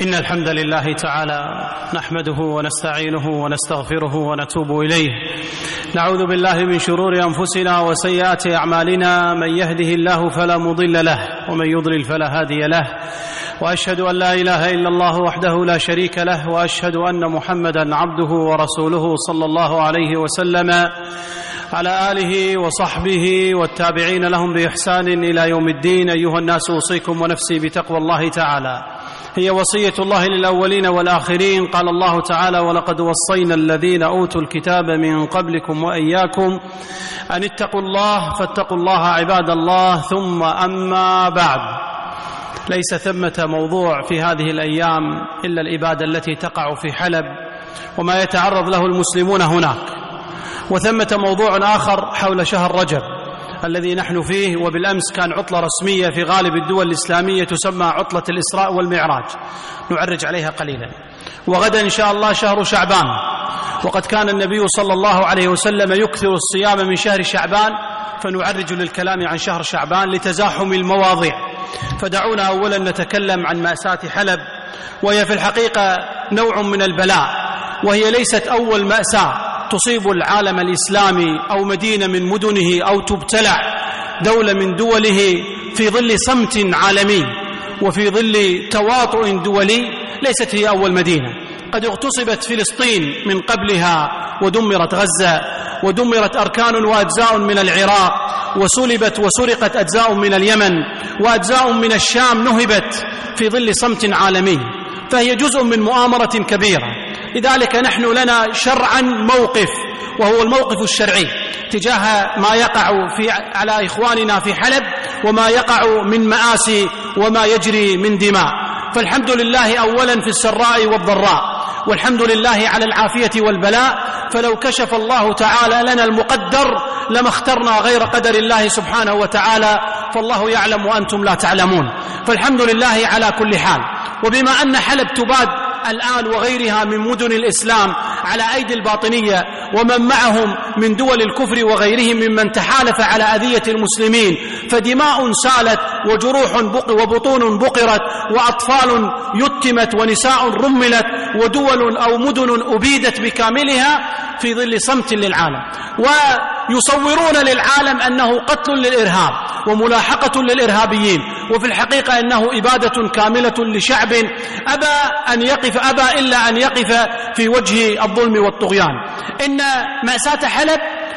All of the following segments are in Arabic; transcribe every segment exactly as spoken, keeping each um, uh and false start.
إن الحمد لله تعالى نحمده ونستعينه ونستغفره ونتوب إليه. نعوذ بالله من شرور أنفسنا وسيئات أعمالنا، من يهده الله فلا مضل له ومن يضلل فلا هادي له، وأشهد أن لا إله إلا الله وحده لا شريك له، وأشهد أن محمدًا عبده ورسوله صلى الله عليه وسلم على آله وصحبه والتابعين لهم بإحسان إلى يوم الدين. أيها الناس، أوصيكم ونفسي بتقوى الله تعالى، هي وصية الله للأولين والآخرين. قال الله تعالى: ولقد وصينا الذين أوتوا الكتاب من قبلكم وإياكم أن اتقوا الله فاتقوا الله عباد الله. ثم أما بعد، ليس ثمة موضوع في هذه الأيام إلا الإبادة التي تقع في حلب وما يتعرض له المسلمون هناك، وثمة موضوع آخر حول شهر رجب الذي نحن فيه، وبالأمس كان عطلة رسمية في غالب الدول الإسلامية تسمى عطلة الإسراء والمعراج، نعرج عليها قليلا. وغدا إن شاء الله شهر شعبان، وقد كان النبي صلى الله عليه وسلم يكثر الصيام من شهر شعبان، فنعرج للكلام عن شهر شعبان لتزاحم المواضيع. فدعونا أولا نتكلم عن مأساة حلب، وهي في الحقيقة نوع من البلاء، وهي ليست أول مأساة تصيب العالم الإسلامي أو مدينة من مدنه أو تبتلع دولة من دوله في ظل صمت عالمي وفي ظل تواطؤ دولي. ليست هي أول مدينة، قد اغتصبت فلسطين من قبلها، ودمرت غزة، ودمرت أركان وأجزاء من العراق، وسلبت وسرقت أجزاء من اليمن، وأجزاء من الشام نهبت في ظل صمت عالمي، فهي جزء من مؤامرة كبيرة. لذلك نحن لنا شرعا موقف، وهو الموقف الشرعي تجاه ما يقع في على إخواننا في حلب، وما يقع من مآسي وما يجري من دماء. فالحمد لله أولا في السراء والضراء، والحمد لله على العافية والبلاء. فلو كشف الله تعالى لنا المقدر لما اخترنا غير قدر الله سبحانه وتعالى، فالله يعلم وأنتم لا تعلمون. فالحمد لله على كل حال. وبما أن حلب تباد الآن وغيرها من مدن الإسلام على أيدي الباطنية ومن معهم من دول الكفر وغيرهم ممن تحالف على أذية المسلمين، فدماء سالت وجروح بق وبطون بقرت وأطفال يتمت ونساء رملت ودول أو مدن أبيدت بكاملها في ظل صمت للعالم، ويصورون للعالم أنه قتل للإرهاب وملاحقة للإرهابيين، وفي الحقيقة أنه إبادة كاملة لشعب أبى أن يقف أبى إلا أن يقف في وجه الظلم والطغيان. إن مأساة حلب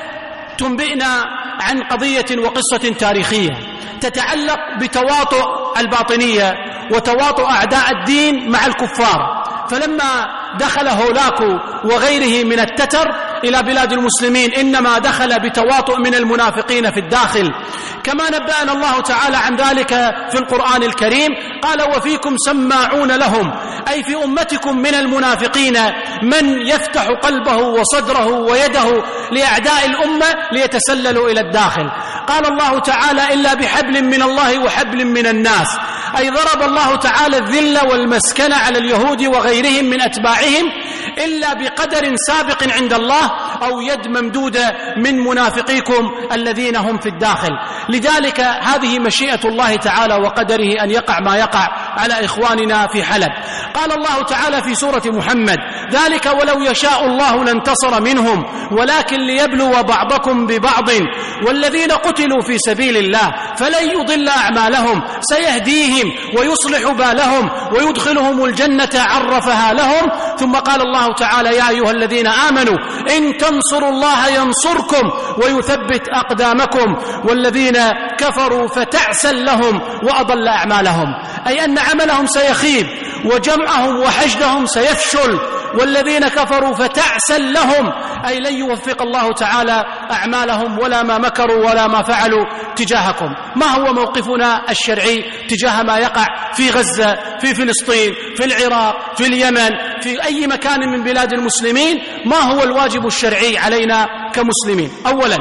تنبئنا عن قضية وقصة تاريخية تتعلق بتواطؤ الباطنية وتواطؤ أعداء الدين مع الكفار. فلما دخل هولاكو وغيره من التتر إلى بلاد المسلمين، إنما دخل بتواطؤ من المنافقين في الداخل، كما نبأنا الله تعالى عن ذلك في القرآن الكريم. قال: وفيكم سماعون لهم، أي في أمتكم من المنافقين من يفتح قلبه وصدره ويده لأعداء الأمة ليتسللوا إلى الداخل. قال الله تعالى: إلا بحبل من الله وحبل من الناس، أي ضرب الله تعالى الذل والمسكنة على اليهود وغيرهم من أتباعهم إلا بقدر سابق عند الله، أو يد ممدودة من منافقيكم الذين هم في الداخل. لذلك هذه مشيئة الله تعالى وقدره أن يقع ما يقع على إخواننا في حلب. قال الله تعالى في سورة محمد: ذلك ولو يشاء الله لانتصر منهم ولكن ليبلو بعضكم ببعض والذين قتلوا في سبيل الله فلن يضل أعمالهم سيهديهم ويصلح بالهم ويدخلهم الجنة عرفها لهم. ثم قال الله تعالى: يا أيها الذين آمنوا إن تنصروا الله ينصركم ويثبت أقدامكم والذين كفروا فتعسا لهم وأضل أعمالهم، أي أن عملهم سيخيب وجمعهم وحشدهم سيفشل، والذين كفروا فتعسا لهم، أي لن يوفق الله تعالى أعمالهم ولا ما مكروا ولا ما فعلوا تجاهكم. ما هو موقفنا الشرعي تجاه ما يقع في غزة، في فلسطين، في العراق، في اليمن، في أي مكان من بلاد المسلمين؟ ما هو الواجب الشرعي علينا كمسلمين؟ أولا،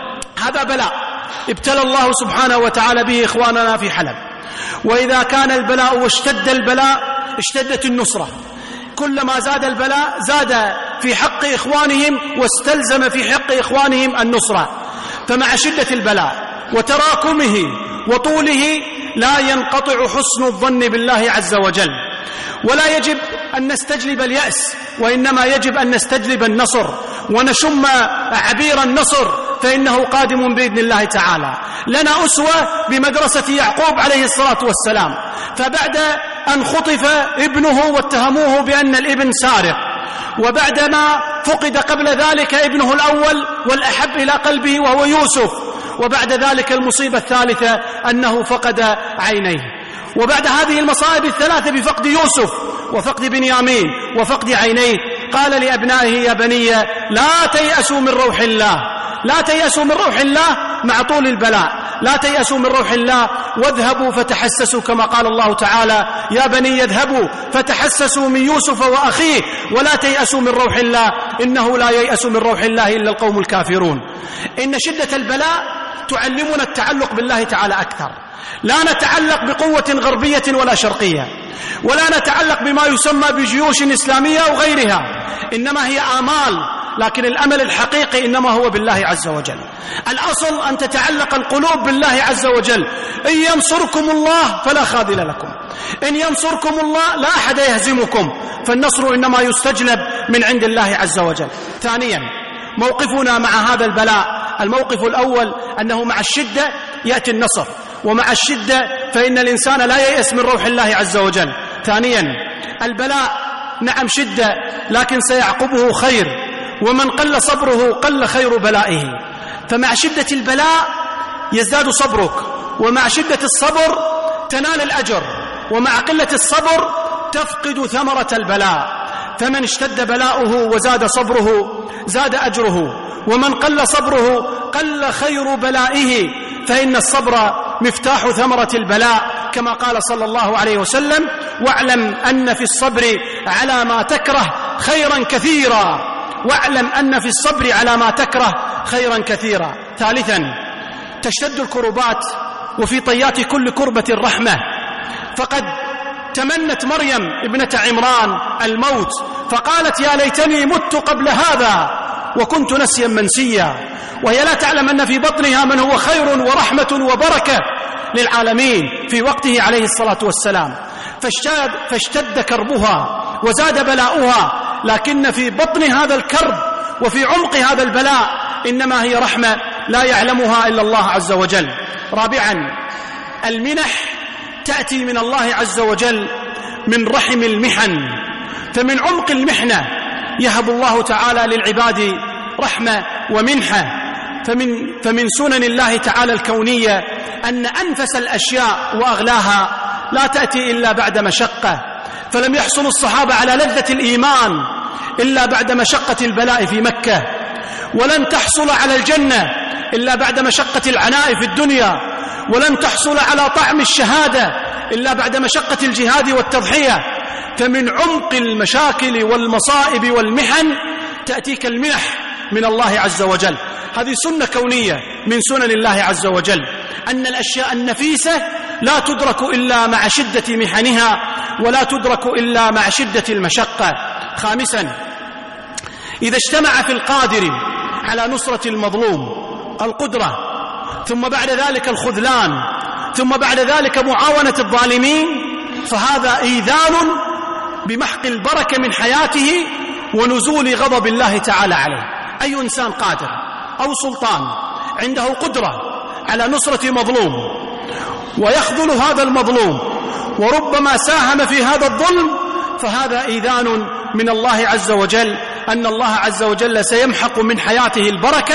هذا بلاء ابتلى الله سبحانه وتعالى به إخواننا في حلب، وإذا كان البلاء واشتد البلاء اشتدت النصرة. كلما زاد البلاء زاد في حق إخوانهم واستلزم في حق إخوانهم النصرة. فمع شدة البلاء وتراكمه وطوله لا ينقطع حسن الظن بالله عز وجل، ولا يجب أن نستجلب اليأس، وإنما يجب أن نستجلب النصر ونشم عبير النصر، فإنه قادم بإذن الله تعالى. لنا أسوة بمدرسة يعقوب عليه الصلاة والسلام، فبعد أن خطف ابنه واتهموه بأن الابن سارق، وبعدما فقد قبل ذلك ابنه الأول والأحب إلى قلبه وهو يوسف، وبعد ذلك المصيبة الثالثة أنه فقد عينيه، وبعد هذه المصائب الثلاثة بفقد يوسف وفقد بنيامين وفقد عينيه قال لأبنائه: يا بني لا تيأسوا من روح الله، لا تيأسوا من روح الله مع طول البلاء، لا تيأسوا من روح الله واذهبوا فتحسسوا، كما قال الله تعالى: يا بني اذهبوا فتحسسوا من يوسف وأخيه ولا تيأسوا من روح الله إنه لا ييأس من روح الله إلا القوم الكافرون. إن شدة البلاء تعلمنا التعلق بالله تعالى أكثر، لا نتعلق بقوة غربية ولا شرقية، ولا نتعلق بما يسمى بجيوش إسلامية أو غيرها، إنما هي آمال، لكن الأمل الحقيقي إنما هو بالله عز وجل. الأصل أن تتعلق القلوب بالله عز وجل. إن ينصركم الله فلا خاذل لكم، إن ينصركم الله لا أحد يهزمكم، فالنصر إنما يستجلب من عند الله عز وجل. ثانيا، موقفنا مع هذا البلاء، الموقف الأول أنه مع الشدة يأتي النصر، ومع الشدة فإن الإنسان لا ييأس من روح الله عز وجل. ثانيا، البلاء نعم شدة لكن سيعقبه خير، ومن قل صبره قل خير بلائه، فمع شدة البلاء يزداد صبرك، ومع شدة الصبر تنال الأجر، ومع قلة الصبر تفقد ثمرة البلاء. فمن اشتد بلاؤه وزاد صبره زاد أجره، ومن قل صبره قل خير بلائه، فإن الصبر مفتاح ثمرة البلاء، كما قال صلى الله عليه وسلم: واعلم أن في الصبر على ما تكره خيرا كثيرا، واعلم أن في الصبر على ما تكره خيرا كثيرا. ثالثا، تشتد الكربات وفي طيات كل كربة رحمة، فقد تمنت مريم ابنة عمران الموت فقالت: يا ليتني مت قبل هذا وكنت نسيا منسيا، وهي لا تعلم أن في بطنها من هو خير ورحمة وبركة للعالمين في وقته عليه الصلاة والسلام، فاشتد, فاشتد كربها وزاد بلاؤها، لكن في بطن هذا الكرب وفي عمق هذا البلاء إنما هي رحمة لا يعلمها إلا الله عز وجل. رابعا، المنح تأتي من الله عز وجل من رحم المحن، فمن عمق المحنة يهب الله تعالى للعباد رحمة ومنحة. فمن, فمن سنن الله تعالى الكونية أن أنفس الأشياء وأغلاها لا تأتي إلا بعد مشقة، فلم يحصل الصحابة على لذة الإيمان إلا بعد مشقة البلاء في مكة، ولن تحصل على الجنة إلا بعد مشقة العناء في الدنيا، ولن تحصل على طعم الشهادة إلا بعد مشقة الجهاد والتضحية. فمن عمق المشاكل والمصائب والمحن تأتيك المنح من الله عز وجل. هذه سنة كونية من سنن الله عز وجل، أن الأشياء النفيسة لا تدرك إلا مع شدة محنها، ولا تدرك إلا مع شدة المشقة. خامسا، إذا اجتمع في القادر على نصرة المظلوم القدرة، ثم بعد ذلك الخذلان، ثم بعد ذلك معاونة الظالمين، فهذا إيذان بمحق البركة من حياته ونزول غضب الله تعالى عليه. أي إنسان قادر أو سلطان عنده قدرة على نصرة مظلوم ويخذل هذا المظلوم وربما ساهم في هذا الظلم، فهذا إيذان من الله عز وجل أن الله عز وجل سيمحق من حياته البركة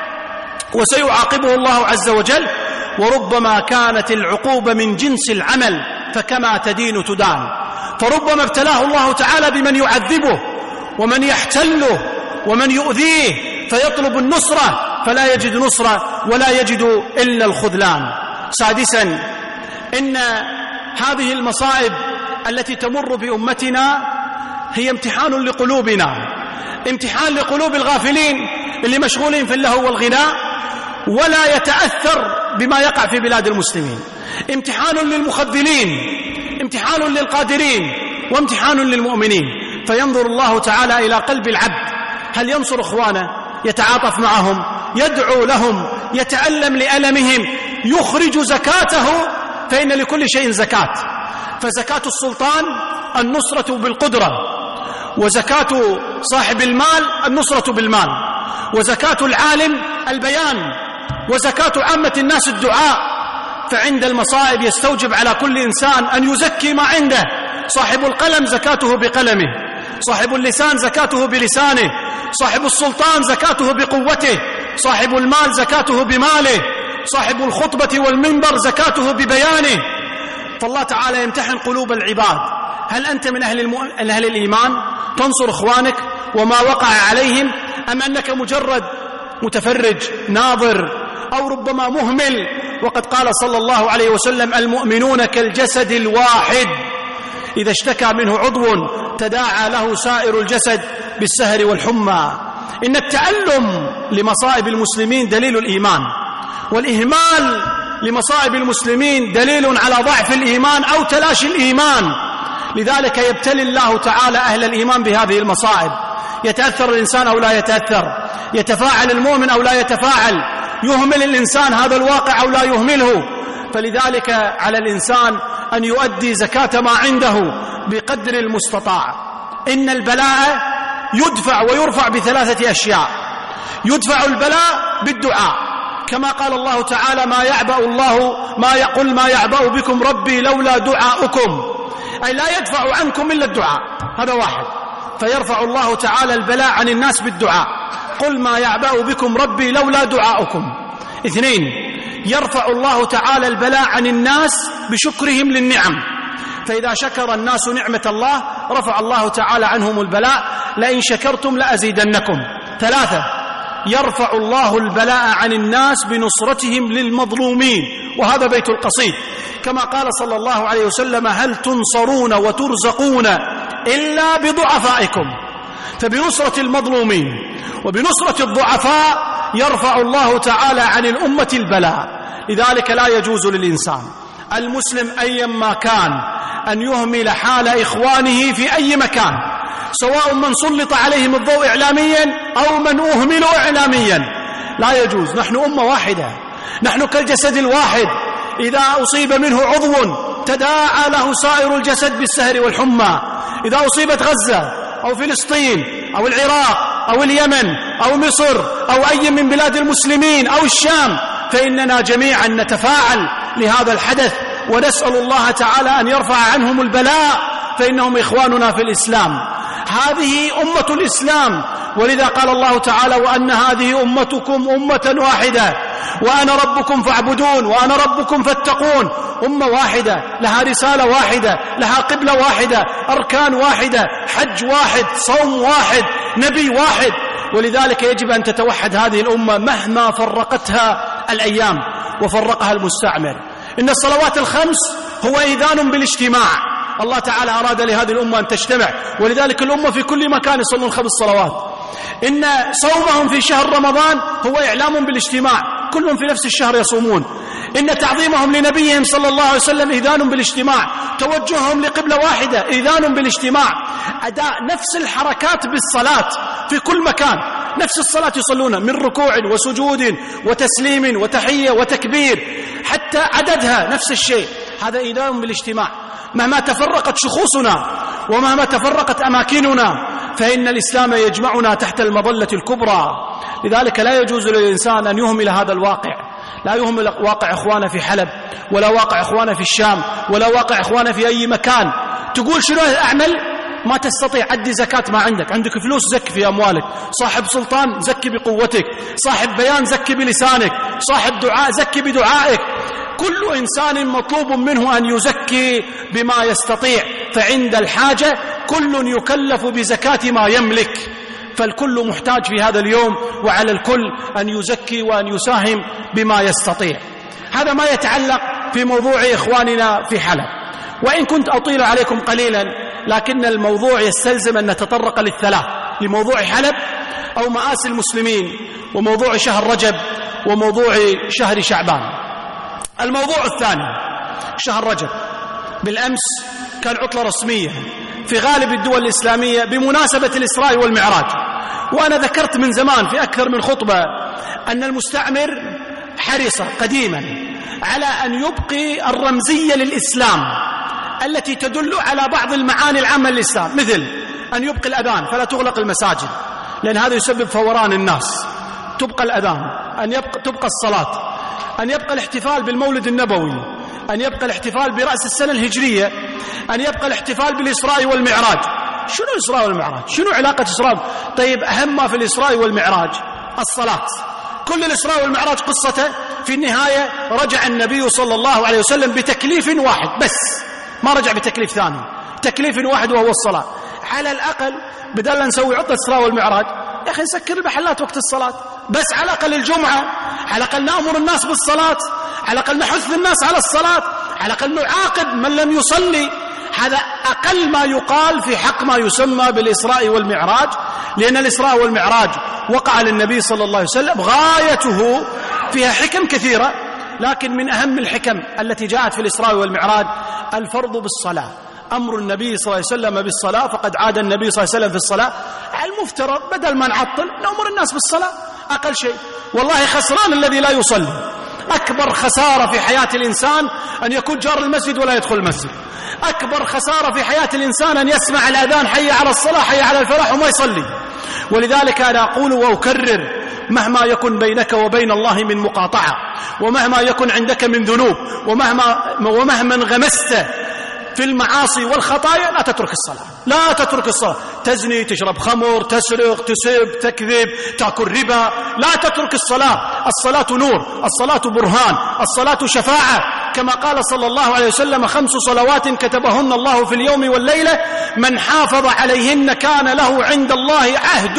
وسيعاقبه الله عز وجل، وربما كانت العقوبة من جنس العمل، فكما تدين تدان. فربما ابتلاه الله تعالى بمن يعذبه ومن يحتله ومن يؤذيه فيطلب النصرة فلا يجد نصرة ولا يجد إلا الخذلان. سادسا، إن هذه المصائب التي تمر بأمتنا هي امتحان لقلوبنا، امتحان لقلوب الغافلين اللي مشغولين في اللهو والغناء ولا يتأثر بما يقع في بلاد المسلمين، امتحان للمخذلين، امتحان للقادرين، وامتحان للمؤمنين. فينظر الله تعالى إلى قلب العبد، هل ينصر إخوانه، يتعاطف معهم، يدعو لهم، يتألم لألمهم، يخرج زكاته، فإن لكل شيء زكاة، فزكاة السلطان النصرة بالقدرة، وزكاة صاحب المال النصرة بالمال، وزكاة العالم البيان، وزكاة عامة الناس الدعاء. فعند المصائب يستوجب على كل إنسان أن يزكي ما عنده. صاحب القلم زكاته بقلمه، صاحب اللسان زكاته بلسانه، صاحب السلطان زكاته بقوته، صاحب المال زكاته بماله، صاحب الخطبة والمنبر زكاته ببيانه. فالله تعالى يمتحن قلوب العباد. هل أنت من أهل, الم... أهل الإيمان تنصر إخوانك وما وقع عليهم، أم أنك مجرد متفرج ناظر أو ربما مهمل؟ وقد قال صلى الله عليه وسلم: المؤمنون كالجسد الواحد إذا اشتكى منه عضو تداعى له سائر الجسد بالسهر والحمى. إن التألم لمصائب المسلمين دليل الإيمان، والإهمال لمصائب المسلمين دليل على ضعف الإيمان أو تلاشي الإيمان. لذلك يبتلي الله تعالى أهل الإيمان بهذه المصائب. يتأثر الإنسان أو لا يتأثر، يتفاعل المؤمن أو لا يتفاعل، يهمل الإنسان هذا الواقع أو لا يهمله. فلذلك على الإنسان أن يؤدي زكاة ما عنده بقدر المستطاع. إن البلاء يدفع ويرفع بثلاثة أشياء. يدفع البلاء بالدعاء، كما قال الله تعالى: ما يعبأ الله ما يقول ما يعبأ بكم ربي لولا دعاؤكم، أي لا يدفع عنكم إلا الدعاء. هذا واحد، فيرفع الله تعالى البلاء عن الناس بالدعاء. قل ما يعبأ بكم ربي لولا دعاؤكم. اثنين، يرفع الله تعالى البلاء عن الناس بشكرهم للنعم، فإذا شكر الناس نعمة الله رفع الله تعالى عنهم البلاء: لئن شكرتم لأزيدنكم. ثلاثة، يرفع الله البلاء عن الناس بنصرتهم للمظلومين، وهذا بيت القصيد، كما قال صلى الله عليه وسلم: هل تنصرون وترزقون إلا بضعفائكم. فبنصرة المظلومين وبنصرة الضعفاء يرفع الله تعالى عن الأمة البلاء. لذلك لا يجوز للإنسان المسلم أيما كان أن يهمل حال إخوانه في أي مكان، سواء من سلط عليهم الضوء إعلاميا أو من أهملوا إعلاميا. لا يجوز. نحن أمة واحدة، نحن كالجسد الواحد، إذا أصيب منه عضو تداعى له سائر الجسد بالسهر والحمى. إذا أصيبت غزة أو فلسطين أو العراق أو اليمن أو مصر أو أي من بلاد المسلمين أو الشام، فإننا جميعا نتفاعل لهذا الحدث ونسأل الله تعالى أن يرفع عنهم البلاء، فإنهم إخواننا في الإسلام. هذه أمة الإسلام، ولذا قال الله تعالى: وأن هذه أمتكم أمة واحدة وأنا ربكم فاعبدون وأنا ربكم فاتقون. أمة واحدة، لها رسالة واحدة، لها قبلة واحدة، أركان واحدة، حج واحد، صوم واحد، نبي واحد. ولذلك يجب أن تتوحد هذه الأمة مهما فرقتها الأيام وفرقها المستعمر. إن الصلوات الخمس هو إذان بالاجتماع. الله تعالى أراد لهذه الأمة أن تجتمع، ولذلك الأمة في كل مكان يصلون خمس صلوات. إن صومهم في شهر رمضان هو إعلام بالاجتماع، كلهم في نفس الشهر يصومون. إن تعظيمهم لنبيهم صلى الله عليه وسلم إذان بالاجتماع، توجههم لقبلة واحدة إذان بالاجتماع، أداء نفس الحركات بالصلاة في كل مكان، نفس الصلاة يصلون من ركوع وسجود وتسليم وتحية وتكبير، حتى عددها نفس الشيء. هذا إذان بالاجتماع. مهما تفرقت شخوصنا ومهما تفرقت أماكننا، فإن الإسلام يجمعنا تحت المظلة الكبرى. لذلك لا يجوز للإنسان أن يهمل هذا الواقع، لا يهمل واقع إخوانا في حلب، ولا واقع إخوانا في الشام، ولا واقع إخوانا في أي مكان. تقول شنو أعمل؟ ما تستطيع، عدي زكاة ما عندك. عندك فلوس زكي في أموالك، صاحب سلطان زكي بقوتك، صاحب بيان زكي بلسانك، صاحب دعاء زكي بدعائك. كل إنسان مطلوب منه أن يزكي بما يستطيع، فعند الحاجة كل يكلف بزكاة ما يملك. فالكل محتاج في هذا اليوم، وعلى الكل أن يزكي وأن يساهم بما يستطيع. هذا ما يتعلق في موضوع إخواننا في حلب. وإن كنت أطيل عليكم قليلا، لكن الموضوع يستلزم أن نتطرق للثلاث: لموضوع حلب أو مآسي المسلمين، وموضوع شهر رجب، وموضوع شهر شعبان. الموضوع الثاني شهر رجب. بالأمس كان عطلة رسمية في غالب الدول الإسلامية بمناسبة الإسراء والمعراج. وأنا ذكرت من زمان في أكثر من خطبة أن المستعمر حرص قديما على أن يبقي الرمزية للإسلام، التي تدل على بعض المعاني العامة للإسلام، مثل أن يبقى الأذان فلا تغلق المساجد لأن هذا يسبب فوران الناس، تبقى الأذان، أن يبقى تبقى الصلاة، أن يبقى الاحتفال بالمولد النبوي، أن يبقى الاحتفال برأس السنة الهجرية، أن يبقى الاحتفال بالإسراء والمعراج. شنو الإسراء والمعراج؟ شنو علاقة الإسراء؟ طيب أهم ما في الإسراء والمعراج الصلاة. كل الإسراء والمعراج قصته في النهاية رجع النبي صلى الله عليه وسلم بتكليف واحد بس، ما رجع بتكليف ثاني، تكليف واحد وهو الصلاة. على الأقل بدل نسوي عطلة الإسراء والمعراج يا أخي نسكر المحلات وقت الصلاة، بس على الأقل الجمعة، على الأقل نأمر الناس بالصلاة، على الأقل نحث الناس على الصلاة، على الأقل نعاقب من لم يصلي. هذا أقل ما يقال في حق ما يسمى بالإسراء والمعراج، لأن الإسراء والمعراج وقع للنبي صلى الله عليه وسلم، غايته فيها حكم كثيرة، لكن من أهم الحكم التي جاءت في الإسراء والمعراج الفرض بالصلاة. أمر النبي صلى الله عليه وسلم بالصلاة، فقد عاد النبي صلى الله عليه وسلم في الصلاة. المفترض بدل ما نعطل نأمر الناس بالصلاة أقل شيء. والله خسران الذي لا يصلي، أكبر خسارة في حياة الإنسان أن يكون جار المسجد ولا يدخل المسجد، أكبر خسارة في حياة الإنسان أن يسمع الأذان حي على الصلاة حي على الفلاح وما يصلي. ولذلك أنا أقول وأكرر، مهما يكن بينك وبين الله من مقاطعة، ومهما يكن عندك من ذنوب، ومهما ومهما انغمست في المعاصي والخطايا، لا تترك الصلاة، لا تترك الصلاة. تزني، تشرب خمر، تسرق، تسب، تكذب، تأكل ربا، لا تترك الصلاة. الصلاة نور، الصلاة برهان، الصلاة شفاعة، كما قال صلى الله عليه وسلم: خمس صلوات كتبهن الله في اليوم والليلة من حافظ عليهن كان له عند الله عهد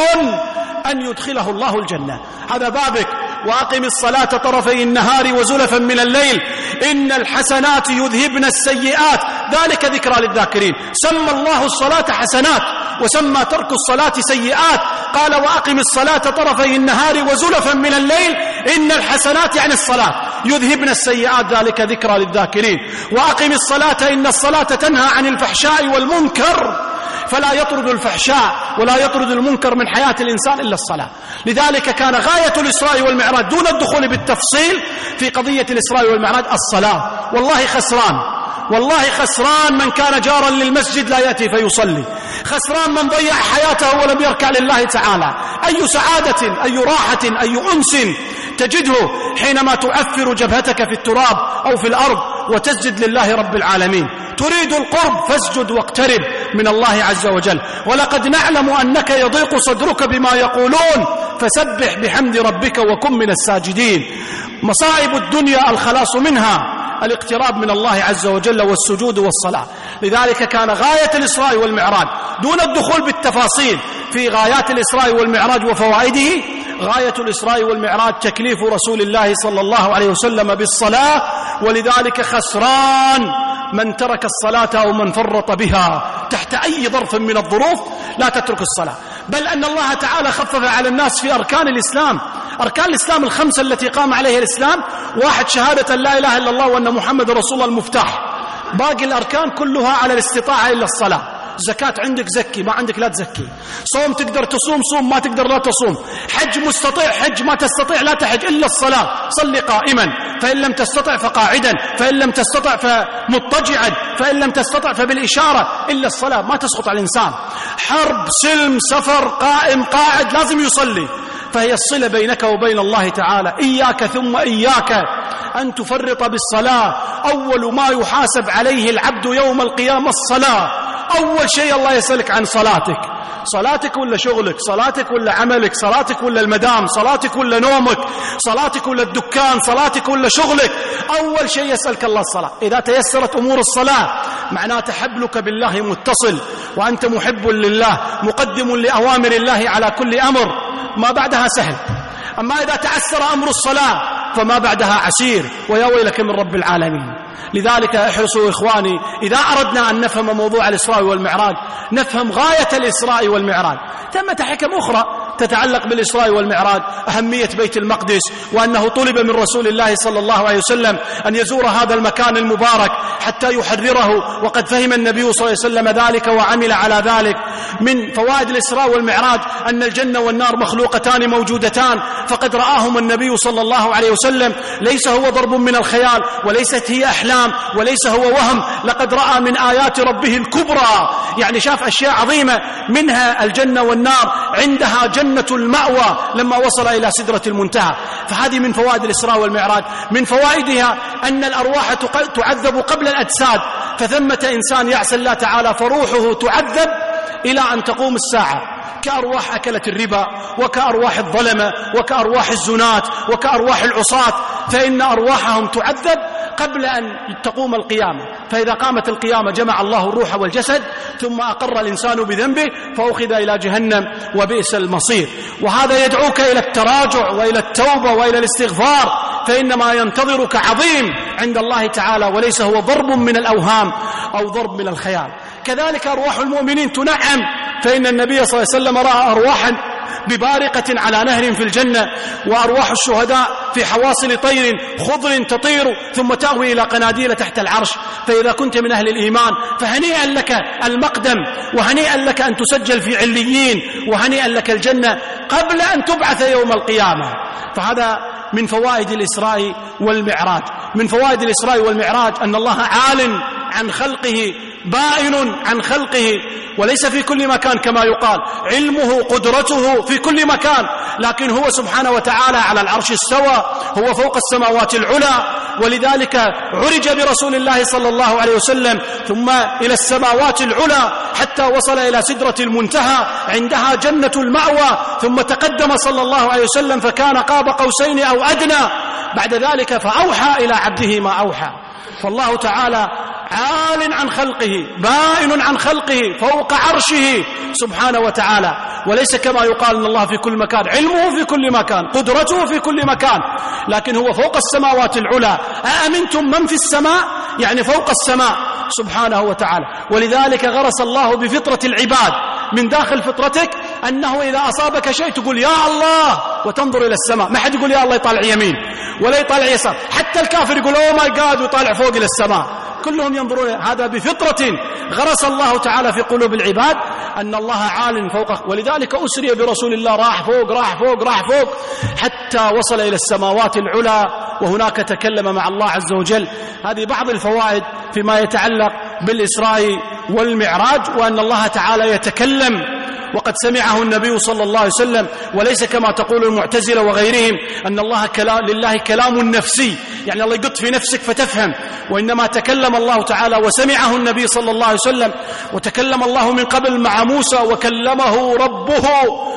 أن يدخله الله الجنة. هذا بابك. وأقم الصلاة طرفي النهار وزلفا من الليل إن الحسنات يذهبن السيئات ذلك ذكرى للذاكرين. سمى الله الصلاة حسنات وسمى ترك الصلاة سيئات. قال: وأقم الصلاة طرفي النهار وزلفا من الليل إن الحسنات يعني الصلاة يذهبن السيئات ذلك ذكرى للذاكرين. وأقم الصلاة إن الصلاة تنهى عن الفحشاء والمنكر، فلا يطرد الفحشاء ولا يطرد المنكر من حياة الإنسان إلا الصلاة. لذلك كان غاية الإسراء والمعراج دون الدخول بالتفصيل في قضية الإسراء والمعراج الصلاة. والله خسران، والله خسران من كان جارا للمسجد لا يأتي فيصلي، خسران من ضيع حياته ولم يركع لله تعالى. أي سعادة، أي راحة، أي أنس تجده حينما تعفر جبهتك في التراب أو في الأرض وتسجد لله رب العالمين. تريد القرب فاسجد واقترب من الله عز وجل. ولقد نعلم أنك يضيق صدرك بما يقولون فسبح بحمد ربك وكن من الساجدين. مصائب الدنيا الخلاص منها الاقتراب من الله عز وجل والسجود والصلاة. لذلك كان غاية الإسراء والمعراج دون الدخول بالتفاصيل في غايات الإسراء والمعراج وفوائده. غاية الإسراء والمعراج تكليف رسول الله صلى الله عليه وسلم بالصلاة. ولذلك خسران من ترك الصلاة أو من فرط بها تحت أي ظرف من الظروف. لا تترك الصلاة، بل أن الله تعالى خفف على الناس في أركان الإسلام. أركان الإسلام الخمسة التي قام عليها الإسلام: واحد شهادة لا إله إلا الله وأن محمد رسول الله المفتاح. باقي الأركان كلها على الاستطاعة إلا الصلاة. زكاة عندك زكي، ما عندك لا تزكي. صوم تقدر تصوم صوم، ما تقدر لا تصوم. حج مستطيع حج، ما تستطيع لا تحج إلا الصلاة. صل قائما فإن لم تستطع فقاعدا، فإن لم تستطع فمضطجعا، فإن لم تستطع فبالإشارة. إلا الصلاة ما تسقط على الإنسان. حرب، سلم، سفر، قائم، قاعد، لازم يصلي. فهي الصلة بينك وبين الله تعالى. إياك ثم إياك أن تفرط بالصلاة. أول ما يحاسب عليه العبد يوم القيامة الصلاة. أول شيء الله يسألك عن صلاتك. صلاتك ولا شغلك، صلاتك ولا عملك، صلاتك ولا المدام، صلاتك ولا نومك، صلاتك ولا الدكان، صلاتك ولا شغلك. أول شيء يسألك الله الصلاة. إذا تيسرت أمور الصلاة معناته حبلك بالله متصل، وأنت محب لله مقدم لأوامر الله على كل أمر، ما بعدها سهل. أما إذا تعسر أمر الصلاة فما بعدها عسير، ويا ويلك من رب العالمين. لذلك احرصوا إخواني، إذا أردنا أن نفهم موضوع الإسراء والمعراج نفهم غاية الإسراء والمعراج. ثمة حكم أخرى تتعلق بالإسراء والمعراج، أهمية بيت المقدس، وأنه طلب من رسول الله صلى الله عليه وسلم أن يزور هذا المكان المبارك حتى يحرره، وقد فهم النبي صلى الله عليه وسلم ذلك وعمل على ذلك. من فوائد الإسراء والمعراج أن الجنة والنار مخلوقتان موجودتان، فقد رآهم النبي صلى الله عليه وسلم، ليس هو ضرب من الخيال، وليست هي أحلام، وليس هو وهم، لقد رأى من آيات ربه الكبرى، يعني شاف أشياء عظيمة، منها الجنة والنار، عندها جنة المأوى لما وصل إلى سدرة المنتهى. فهذه من فوائد الإسراء والمعراج. من فوائدها أن الأرواح تعذب قبل الأجساد، فثمة إنسان يعصي الله تعالى فروحه تعذب إلى أن تقوم الساعة، كأرواح أكلت الربا، وكأرواح الظلمة، وكأرواح الزنات، وكأرواح العصاة، فإن أرواحهم تعذب قبل أن تقوم القيامة. فإذا قامت القيامة جمع الله الروح والجسد، ثم أقر الإنسان بذنبه فأخذ إلى جهنم وبئس المصير. وهذا يدعوك إلى التراجع وإلى التوبة وإلى الاستغفار، فإن ما ينتظرك عظيم عند الله تعالى، وليس هو ضرب من الأوهام أو ضرب من الخيال. كذلك أرواح المؤمنين تنعم، فإن النبي صلى الله عليه وسلم رأى أرواحا ببارقة على نهر في الجنة، وأرواح الشهداء في حواصل طير خضر تطير ثم تأوي إلى قناديل تحت العرش. فإذا كنت من أهل الإيمان فهنيئا لك المقدم، وهنيئا لك أن تسجل في عليين، وهنيئا لك الجنة قبل أن تبعث يوم القيامة. فهذا من فوائد الإسراء والمعراج. من فوائد الإسراء والمعراج أن الله عال عن خلقه، بائن عن خلقه، وليس في كل مكان كما يقال، علمه قدرته في كل مكان، لكن هو سبحانه وتعالى على العرش استوى، هو فوق السماوات العلى، ولذلك عرج برسول الله صلى الله عليه وسلم ثم إلى السماوات العلى حتى وصل إلى سدرة المنتهى، عندها جنة المأوى، ثم تقدم صلى الله عليه وسلم فكان قاب قوسين أو أدنى، بعد ذلك فأوحى إلى عبده ما أوحى. فالله تعالى عال عن خلقه، بائن عن خلقه، فوق عرشه سبحانه وتعالى، وليس كما يقال أن الله في كل مكان، علمه في كل مكان، قدرته في كل مكان، لكن هو فوق السماوات العلى. أأمنتم من في السماء، يعني فوق السماء سبحانه وتعالى. ولذلك غرس الله بفطرة العباد من داخل فطرتك أنه إذا أصابك شيء تقول يا الله وتنظر إلى السماء، ما حد يقول يا الله يطالع يمين ولا يطالع يسار، حتى الكافر يقول أوه ماي جاد ويطالع فوق إلى السماء، كلهم ينظرون. هذا بفطرة غرس الله تعالى في قلوب العباد أن الله عال فوق، ولذلك أسري برسول الله، راح فوق راح فوق راح فوق حتى وصل إلى السماوات العلى، وهناك تكلم مع الله عز وجل. هذه بعض الفوائد فيما يتعلق بالإسراء والمعراج، وأن الله تعالى يتكلم، وقد سمعه النبي صلى الله عليه وسلم، وليس كما تقول المعتزلة وغيرهم أن الله كلام لله كلام نفسي، يعني الله يقط في نفسك فتفهم، وإنما تكلم الله تعالى وسمعه النبي صلى الله عليه وسلم. وتكلم الله من قبل مع موسى وكلمه ربه،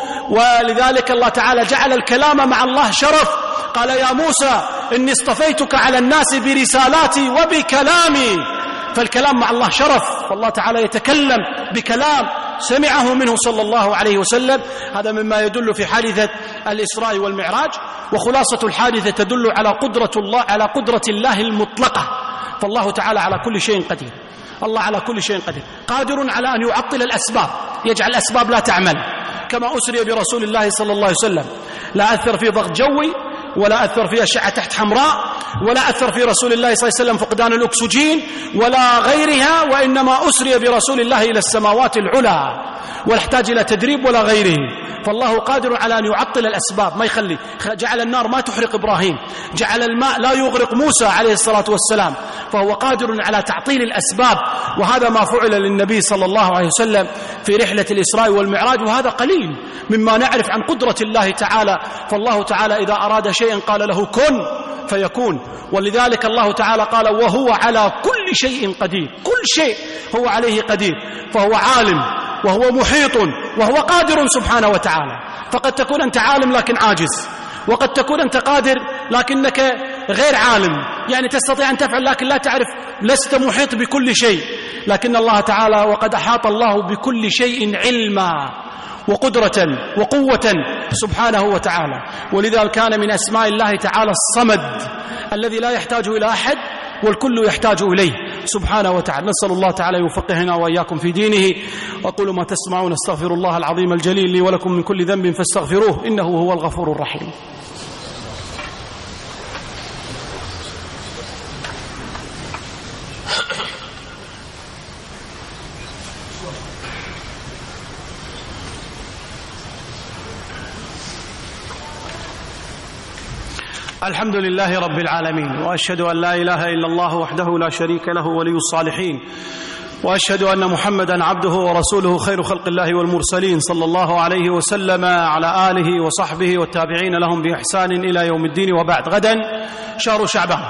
ولذلك الله تعالى جعل الكلام مع الله شرف، قال يا موسى إني اصطفيتك على الناس برسالاتي وبكلامي، فالكلام مع الله شرف، فالله تعالى يتكلم بكلام سمعه منه صلى الله عليه وسلم. هذا مما يدل في حادثة الإسراء والمعراج. وخلاصة الحادثة تدل على قدرة الله على قدرة الله المطلقة، فالله تعالى على كل شيء قدير، الله على كل شيء قدير، قادر على أن يعطل الأسباب، يجعل الأسباب لا تعمل، كما أسري برسول الله صلى الله عليه وسلم، لا أثر في ضغط جوي، ولا أثر في أشعة تحت حمراء، ولا أثر في رسول الله صلى الله عليه وسلم فقدان الأكسجين ولا غيرها، وإنما أسري برسول الله إلى السماوات العلى، ولا يحتاج إلى تدريب ولا غيره. فالله قادر على أن يعطل الأسباب، ما يخلي. جعل النار ما تحرق إبراهيم، جعل الماء لا يغرق موسى عليه الصلاة والسلام، فهو قادر على تعطيل الأسباب. وهذا ما فعل للنبي صلى الله عليه وسلم في رحلة الإسراء والمعراج، وهذا قليل مما نعرف عن قدرة الله تعالى. فالله تعالى إذا أراد شيئا قال له كن فيكون، ولذلك الله تعالى قال وهو على كل شيء قدير، كل شيء هو عليه قدير، فهو عالم وهو محيط وهو قادر سبحانه وتعالى. فقد تكون أنت عالم لكن عاجز، وقد تكون أنت قادر لكنك غير عالم، يعني تستطيع أن تفعل لكن لا تعرف، لست محيط بكل شيء. لكن الله تعالى وقد أحاط الله بكل شيء علما وقدرة وقوة سبحانه وتعالى. ولذا كان من أسماء الله تعالى الصمد، الذي لا يحتاج إلى أحد والكل يحتاج إليه سبحانه وتعالى. نسأل الله تعالى يفقهنا وإياكم في دينه، وأقول ما تسمعون، استغفر الله العظيم الجليل لي ولكم من كل ذنب فاستغفروه إنه هو الغفور الرحيم. الحمد لله رب العالمين، وأشهد أن لا إله إلا الله وحده لا شريك له ولي الصالحين، وأشهد أن محمدًا عبده ورسوله خير خلق الله والمرسلين صلى الله عليه وسلم على آله وصحبه والتابعين لهم بإحسان إلى يوم الدين. وبعد، غدا شهر شعبان،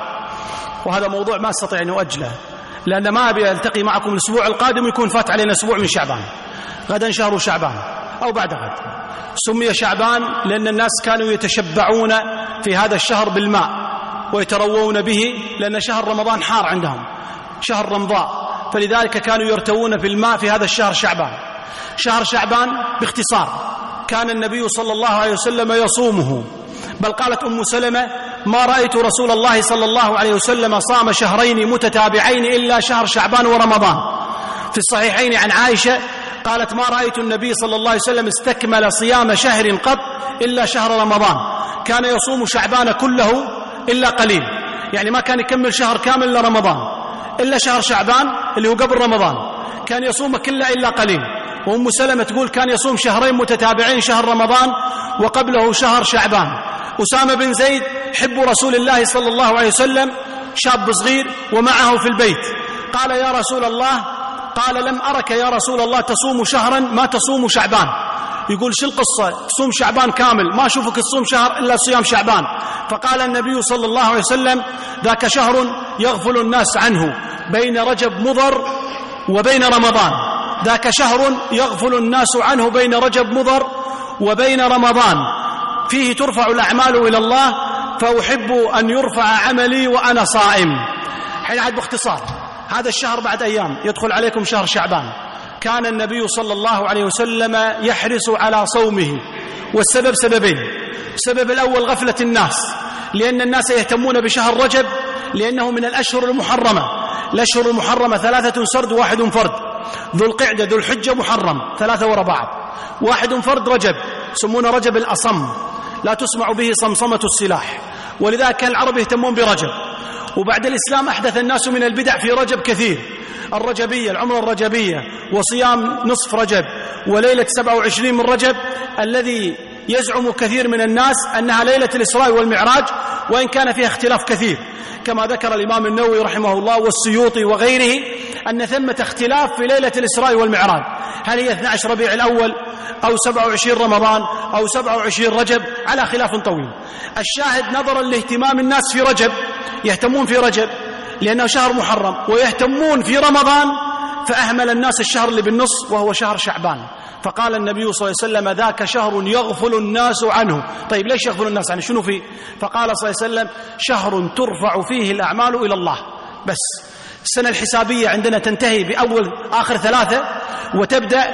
وهذا موضوع ما أستطيع أن أؤجله لأن ما أبي ألتقي معكم الأسبوع القادم ويكون فات علينا أسبوع من شعبان. غدا شهر شعبان أو بعد غد. سمي شعبان لأن الناس كانوا يتشبعون في هذا الشهر بالماء ويتروون به، لأن شهر رمضان حار عندهم، شهر رمضاء، فلذلك كانوا يرتوون بالماء في هذا الشهر شعبان. شهر شعبان باختصار كان النبي صلى الله عليه وسلم يصومه، بل قالت أم سلمة: ما رأيت رسول الله صلى الله عليه وسلم صام شهرين متتابعين إلا شهر شعبان ورمضان. في الصحيحين عن عائشة قالت: ما رأيت النبي صلى الله عليه وسلم استكمل صيام شهر قط إلا شهر رمضان، كان يصوم شعبان كله إلا قليل، يعني ما كان يكمل شهر كامل إلا رمضان، إلا شهر شعبان اللي هو قبل رمضان كان يصوم كله إلا قليل. وأم سلمة تقول كان يصوم شهرين متتابعين، شهر رمضان وقبله شهر شعبان. أسامة بن زيد حب رسول الله صلى الله عليه وسلم، شاب صغير ومعه في البيت، قال: يا رسول الله، قال: لم أرك يا رسول الله تصوم شهرا ما تصوم شعبان. يقول: شو القصة؟ تصوم شعبان كامل، ما أشوفك تصوم شهر إلا صيام شعبان. فقال النبي صلى الله عليه وسلم: ذاك شهر يغفل الناس عنه بين رجب مضر وبين رمضان، ذاك شهر يغفل الناس عنه بين رجب مضر وبين رمضان، فيه ترفع الأعمال إلى الله، فأحب أن يرفع عملي وأنا صائم. حين عاد باختصار، هذا الشهر بعد أيام يدخل عليكم شهر شعبان. كان النبي صلى الله عليه وسلم يحرص على صومه، والسبب سببين. السبب الأول غفلة الناس، لأن الناس يهتمون بشهر رجب لأنه من الأشهر المحرمة. الأشهر المحرمة ثلاثة سرد واحد فرد، ذو القعدة ذو الحجة محرم، ثلاثة وراء بعض، واحد فرد رجب، يسمون رجب الأصم، لا تسمع به صمصمة السلاح، ولذلك كان العرب يهتمون برجب. وبعد الإسلام أحدث الناس من البدع في رجب كثير، الرجبية، العمرة الرجبية، وصيام نصف رجب، وليلة سبعة وعشرين من رجب الذي يزعم كثير من الناس أنها ليلة الإسراء والمعراج، وإن كان فيها اختلاف كثير، كما ذكر الإمام النووي رحمه الله والسيوطي وغيره أن ثمة اختلاف في ليلة الإسراء والمعراج، هل هي اثني عشر ربيع الأول أو سبعة وعشرين رمضان أو سبعة وعشرين رجب، على خلاف طويل. الشاهد نظرا لاهتمام الناس في رجب، يهتمون في رجب لأنه شهر محرم، ويهتمون في رمضان، فأهمل الناس الشهر اللي بالنص وهو شهر شعبان. فقال النبي صلى الله عليه وسلم: ذاك شهر يغفل الناس عنه. طيب ليش يغفل الناس عنه؟ شنو فيه؟ فقال صلى الله عليه وسلم: شهر ترفع فيه الأعمال إلى الله. بس السنة الحسابية عندنا تنتهي بأول آخر ثلاثة وتبدأ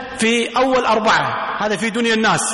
في أول أربعة، هذا في دنيا الناس.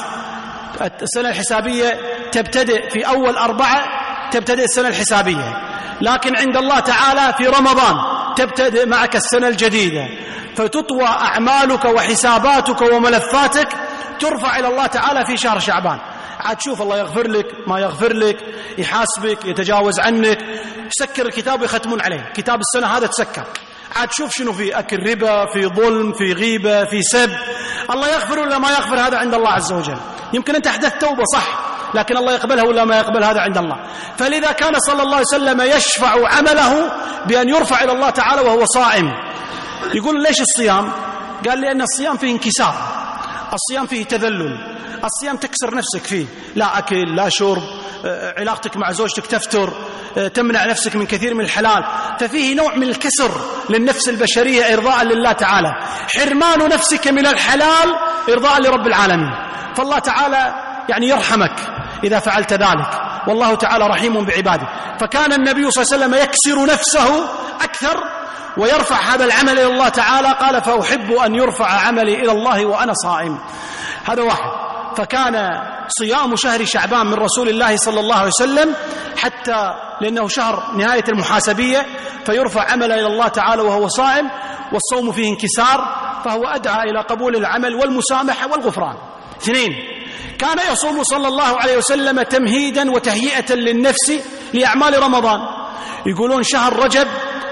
السنة الحسابية تبتدئ في أول أربعة، تبتدئ السنة الحسابية، لكن عند الله تعالى في رمضان تبتدئ معك السنة الجديدة، فتطوى أعمالك وحساباتك وملفاتك ترفع إلى الله تعالى في شهر شعبان. عاد شوف الله يغفر لك ما يغفر لك، يحاسبك، يتجاوز عنك، يسكر الكتاب ويختمون عليه، كتاب السنة هذا تسكر. عاد شوف شنو في أكل ربا، في ظلم، في غيبة، في سب، الله يغفر ولا ما يغفر هذا عند الله عز وجل. يمكن أنت أحدث توبة صح، لكن الله يقبلها ولا ما يقبل هذا عند الله. فلذا كان صلى الله عليه وسلم يشفع عمله بأن يرفع إلى الله تعالى وهو صائم. يقول ليش الصيام؟ قال لأن الصيام فيه انكسار، الصيام فيه تذلل، الصيام تكسر نفسك فيه، لا أكل لا شرب، علاقتك مع زوجتك تفتر، تمنع نفسك من كثير من الحلال، ففيه نوع من الكسر للنفس البشرية إرضاء لله تعالى، حرمان نفسك من الحلال إرضاء لرب العالمين. فالله تعالى يعني يرحمك إذا فعلت ذلك، والله تعالى رحيم بعباده. فكان النبي صلى الله عليه وسلم يكسر نفسه أكثر ويرفع هذا العمل إلى الله تعالى. قال: فأحب أن يرفع عملي إلى الله وأنا صائم. هذا واحد. فكان صيام شهر شعبان من رسول الله صلى الله عليه وسلم حتى لأنه شهر نهاية المحاسبية، فيرفع عمله إلى الله تعالى وهو صائم، والصوم فيه انكسار، فهو أدعى إلى قبول العمل والمسامحة والغفران. اثنين، كان يصوم صلى الله عليه وسلم تمهيدا وتهيئة للنفس لأعمال رمضان. يقولون شهر رجب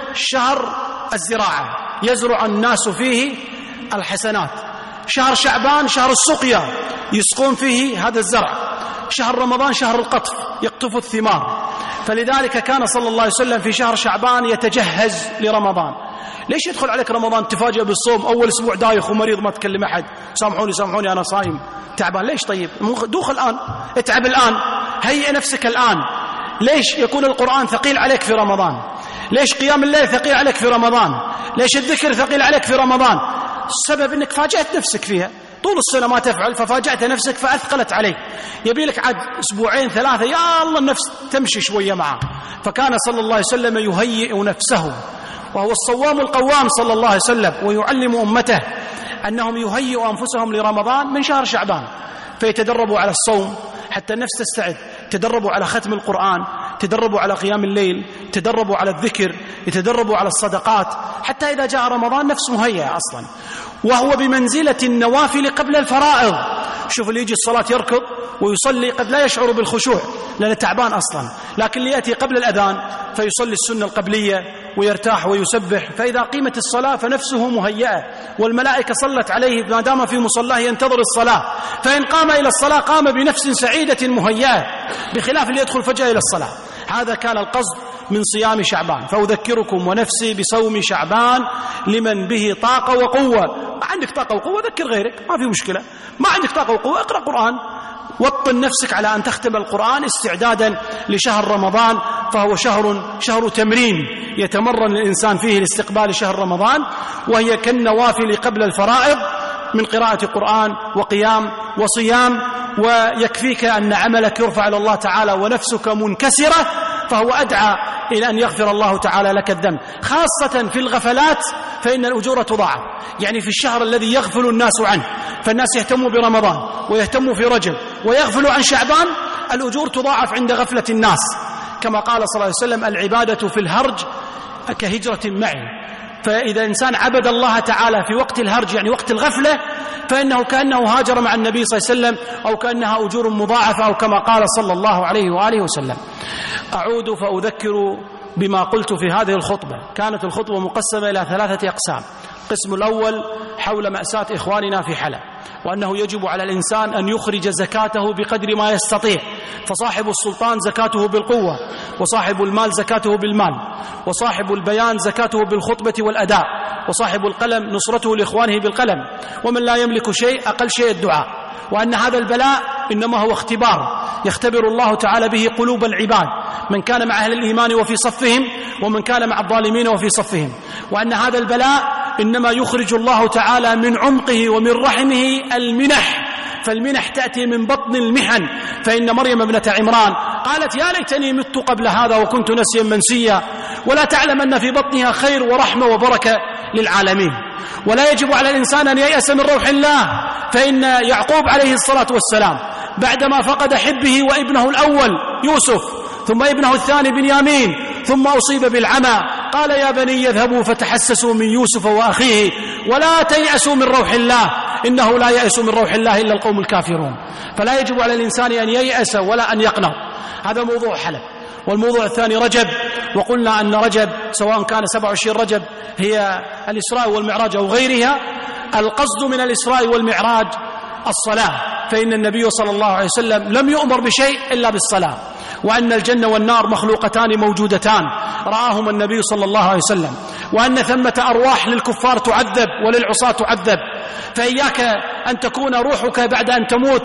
شهر الزراعة، يزرع الناس فيه الحسنات. شهر شعبان شهر السقيا، يسقون فيه هذا الزرع. شهر رمضان شهر القطف، يقطف الثمار. فلذلك كان صلى الله عليه وسلم في شهر شعبان يتجهز لرمضان. ليش يدخل عليك رمضان تفاجأ بالصوم أول أسبوع دايخ ومريض ما تكلم أحد، سامحوني سامحوني أنا صايم تعبان؟ ليش؟ طيب دوخ الآن، اتعب الآن، هيئ نفسك الآن. ليش يكون القرآن ثقيل عليك في رمضان؟ ليش قيام الليل ثقيل عليك في رمضان؟ ليش الذكر ثقيل عليك في رمضان؟ السبب أنك فاجأت نفسك فيها. طول السنة ما تفعل ففاجأت نفسك فأثقلت عليك، يبي لك عاد أسبوعين ثلاثة يا الله النفس تمشي شوية معه. فكان صلى الله عليه وسلم يهيئ نفسه، وهو الصوام القوام صلى الله عليه وسلم، ويعلم أمته أنهم يهيئوا أنفسهم لرمضان من شهر شعبان، فيتدربوا على الصوم حتى النفس تستعد، تدربوا على ختم القرآن، تدربوا على قيام الليل، تدربوا على الذكر، يتدربوا على الصدقات، حتى إذا جاء رمضان نفس مهيئة أصلا. وهو بمنزلة النوافل قبل الفرائض. شوف اللي يجي الصلاة يركض ويصلي قد لا يشعر بالخشوع لأنه تعبان أصلا، لكن اللي يأتي قبل الأذان فيصلي السنة القبلية ويرتاح ويسبح، فإذا قيمت الصلاة فنفسه مهيئة، والملائكة صلت عليه ما دام في مصلاه ينتظر الصلاة، فإن قام إلى الصلاة قام بنفس سعيدة مهيئة، بخلاف اللي يدخل فجأة إلى الصلاة. هذا كان القصد من صيام شعبان. فأذكركم ونفسي بصوم شعبان لمن به طاقة وقوة. ما عندك طاقة وقوة ذكر غيرك، ما في مشكلة. ما عندك طاقة وقوة اقرأ قرآن، وطن نفسك على أن تختم القرآن استعدادا لشهر رمضان، فهو شهر شهر تمرين يتمرن الإنسان فيه لاستقبال شهر رمضان، وهي كالنوافل قبل الفرائض من قراءة قرآن وقيام وصيام. ويكفيك أن عملك يرفع إلى الله تعالى ونفسك منكسرة، فهو أدعى إلى أن يغفر الله تعالى لك الذنب، خاصة في الغفلات فإن الأجور تضاعف. يعني في الشهر الذي يغفل الناس عنه، فالناس يهتموا برمضان ويهتموا في رجب ويغفلوا عن شعبان، الأجور تضاعف عند غفلة الناس، كما قال صلى الله عليه وسلم: العبادة في الهرج كهجرة معي. فإذا إنسان عبد الله تعالى في وقت الهرج يعني وقت الغفلة، فإنه كأنه هاجر مع النبي صلى الله عليه وسلم، أو كأنها أجور مضاعفة، أو كما قال صلى الله عليه وآله وسلم. أعود فأذكر بما قلت في هذه الخطبة. كانت الخطبة مقسمة إلى ثلاثة أقسام. القسم الأول حول مأساة إخواننا في حلب، وأنه يجب على الإنسان أن يخرج زكاته بقدر ما يستطيع، فصاحب السلطان زكاته بالقوة، وصاحب المال زكاته بالمال، وصاحب البيان زكاته بالخطبة والأداء، وصاحب القلم نصرته لإخوانه بالقلم، ومن لا يملك شيء أقل شيء الدعاء. وأن هذا البلاء إنما هو اختبار يختبر الله تعالى به قلوب العباد، من كان مع أهل الإيمان وفي صفهم، ومن كان مع الظالمين وفي صفهم. وأن هذا البلاء إنما يخرج الله تعالى من عمقه ومن رحمه المنح، فالمنح تأتي من بطن المحن. فإن مريم ابنة عمران قالت: يا ليتني مت قبل هذا وكنت نسيا منسيا، ولا تعلم أن في بطنها خير ورحمة وبركة للعالمين. ولا يجب على الإنسان أن ييأس من روح الله، فإن يعقوب عليه الصلاة والسلام بعدما فقد حبه وابنه الأول يوسف، ثم ابنه الثاني بنيامين، ثم أصيب بالعمى، قال: يا بني اذهبوا فتحسسوا من يوسف وأخيه ولا تيأسوا من روح الله، إنه لا يأس من روح الله إلا القوم الكافرون. فلا يجب على الإنسان أن ييأس ولا أن يقنط. هذا موضوع حلب. والموضوع الثاني رجب، وقلنا أن رجب سواء كان سبعة وعشرين رجب هي الإسراء والمعراج أو غيرها، القصد من الإسراء والمعراج الصلاة، فإن النبي صلى الله عليه وسلم لم يؤمر بشيء إلا بالصلاة، وأن الجنة والنار مخلوقتان موجودتان رآهما النبي صلى الله عليه وسلم، وأن ثمة أرواح للكفار تعذب وللعصاة تعذب، فإياك أن تكون روحك بعد أن تموت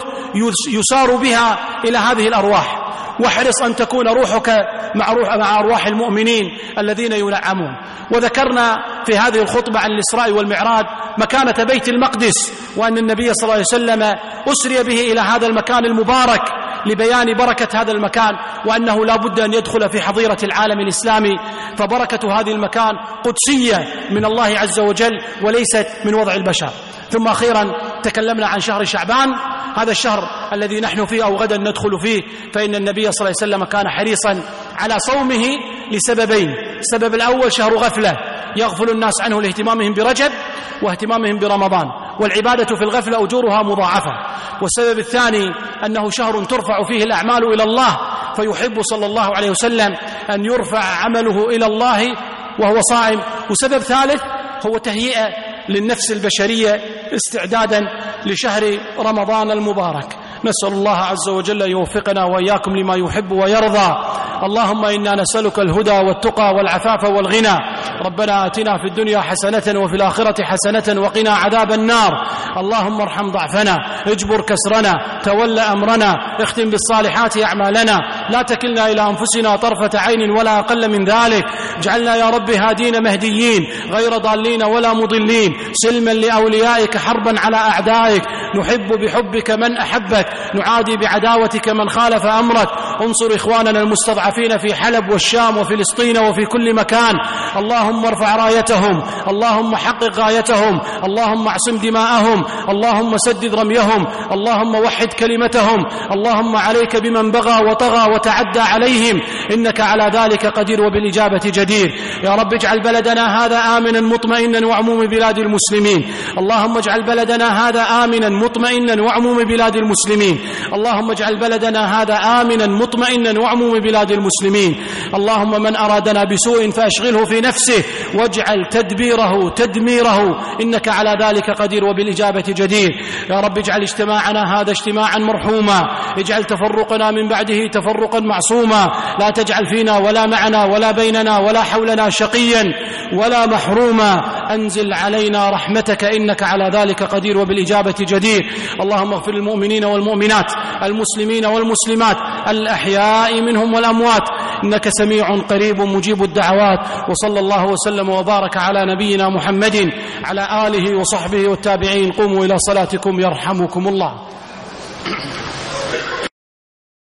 يسار بها إلى هذه الأرواح، واحرص أن تكون روحك مع, روح مع أرواح المؤمنين الذين ينعمون. وذكرنا في هذه الخطبة عن الإسراء والمعراج مكانة بيت المقدس، وأن النبي صلى الله عليه وسلم أسري به إلى هذا المكان المبارك لبيان بركة هذا المكان، وأنه لا بد أن يدخل في حظيرة العالم الإسلامي، فبركة هذه المكان قدسية من الله عز وجل وليست من وضع البشر. ثم أخيرا تكلمنا عن شهر شعبان، هذا الشهر الذي نحن فيه أو غدا ندخل فيه، فإن النبي صلى الله عليه وسلم كان حريصا على صومه لسببين. السبب الأول شهر غفلة يغفل الناس عنه لاهتمامهم برجب، واهتمامهم برمضان. والعبادة في الغفلة أجورها مضاعفة. والسبب الثاني أنه شهر ترفع فيه الأعمال إلى الله، فيحب صلى الله عليه وسلم أن يرفع عمله إلى الله وهو صائم. وسبب ثالث هو تهيئة للنفس البشرية استعدادا لشهر رمضان المبارك. نسأل الله عز وجل أن يوفقنا وإياكم لما يحب ويرضى. اللهم إنا نسألك الهدى والتقى والعفاف والغنى. ربنا آتنا في الدنيا حسنة وفي الآخرة حسنة وقنا عذاب النار. اللهم ارحم ضعفنا، اجبر كسرنا، تول أمرنا، اختم بالصالحات أعمالنا، لا تكلنا إلى أنفسنا طرفة عين ولا أقل من ذلك. اجعلنا يا رب هادين مهديين غير ضالين ولا مضلين، سلما لأوليائك حربا على أعدائك. نحب بحبك من أحبك، نعادي بعداوتك من خالف أمرك. انصر إخواننا المستضعفين في حلب والشام وفلسطين وفي كل مكان. اللهم ارفع رايتهم، اللهم حقق غايتهم، اللهم اعصم دماءهم، اللهم سدد رميهم، اللهم وحد كلمتهم. اللهم عليك بمن بغى وطغى وتعدى عليهم، إنك على ذلك قدير وبالإجابة جدير. يا رب اجعل بلدنا هذا آمنا مطمئنا وعموم بلاد المسلمين. اللهم اجعل بلدنا هذا آمنا مطمئنا وعموم بلاد المسلمين. اللهم اجعل بلدنا هذا آمنا مطمئنا وعموم بلاد المسلمين. اللهم من أرادنا بسوء فأشغله في نفسه واجعل تدبيره تدميره، إنك على ذلك قدير وبالإجابة جدير. يا رب اجعل اجتماعنا هذا اجتماعا مرحوما، اجعل تفرقنا من بعده تفرقا معصوما. لا تجعل فينا ولا معنا ولا بيننا ولا حولنا شقيا ولا محروما. أنزل علينا رحمتك إنك على ذلك قدير وبالإجابة جدير. اللهم اغفر للمؤمنين والمؤمنات، المسلمين والمسلمات، الأحياء منهم والأموات، إنك سميع قريب مجيب الدعوات. وصلى الله وسلم وبارك على نبينا محمد على آله وصحبه والتابعين. قوموا إلى صلاتكم يرحمكم الله.